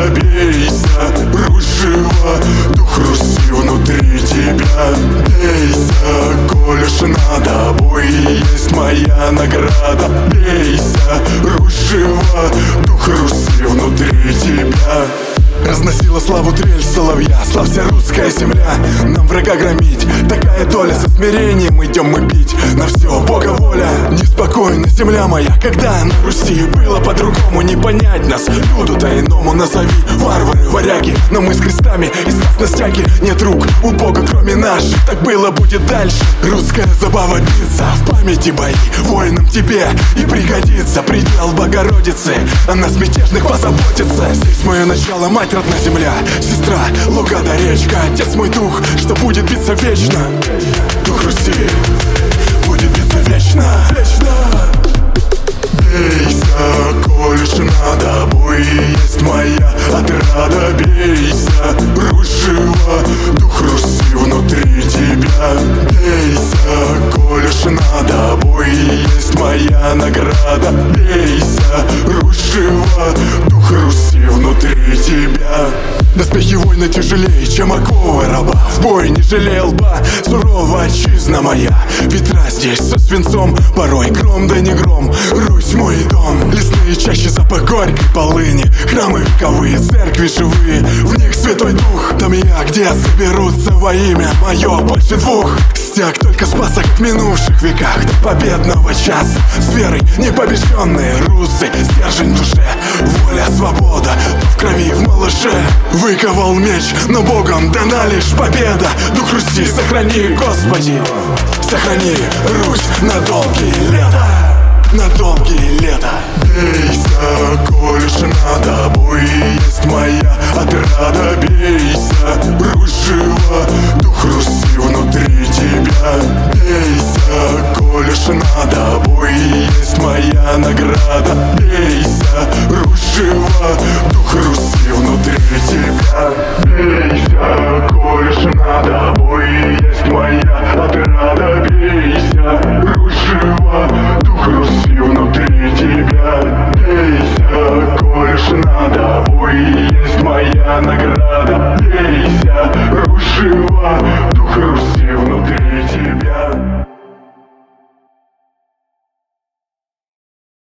отрада, бейся, Русь жива, дух Руси внутри тебя. Бейся, коль уж надо, бой есть моя награда. Бейся, Русь жива, дух Руси внутри тебя. Разносила славу трель соловья, славься русская земля. Нам врага громить, такая доля. Со смирением идем мы бить, на все Бога воля. Неспокойна земля моя, когда на Руси было по-другому. Не понять нас, люду-то иному назови. Варвары, варяги, но мы с крестами и страстностяги. Нет рук у Бога, кроме наших, так было, будет дальше. Русская забава длится, в памяти бои воинам тебе и пригодится. Предел Богородицы, о нас мятежных позаботится. Здесь мое начало, мать родная земля, сестра, луга да речка. Отец мой дух, что будет биться вечно. Дух Руси будет биться вечно. Бейся, коль уж надо, бой есть моя отрада. Бейся, Русь жива, дух Руси внутри тебя. Бейся, коль уж надо, бой есть моя награда. Бейся, Русь жива, дух Руси внутри тебя. Доспехи воина тяжелее, чем оковы раба. В бой не жалея лба, сурова отчизна моя. Ветра здесь со свинцом, порой гром да не гром. Русь мой дом, лесные чащи, запах горькой полыни. Храмы вековые, церкви живые, в них святой дух. Там я, где соберутся во имя мое больше двух. Стяг только спасок в минувших веках до победного часа. С верой непобежденные русы, стержень в душе, воля, свобода, в крови, в малыше. Выковал меч, но Богом дана лишь победа. Дух Руси сохрани, Господи, сохрани Русь на долгие лета. На долгие лета. Бейся, коль уж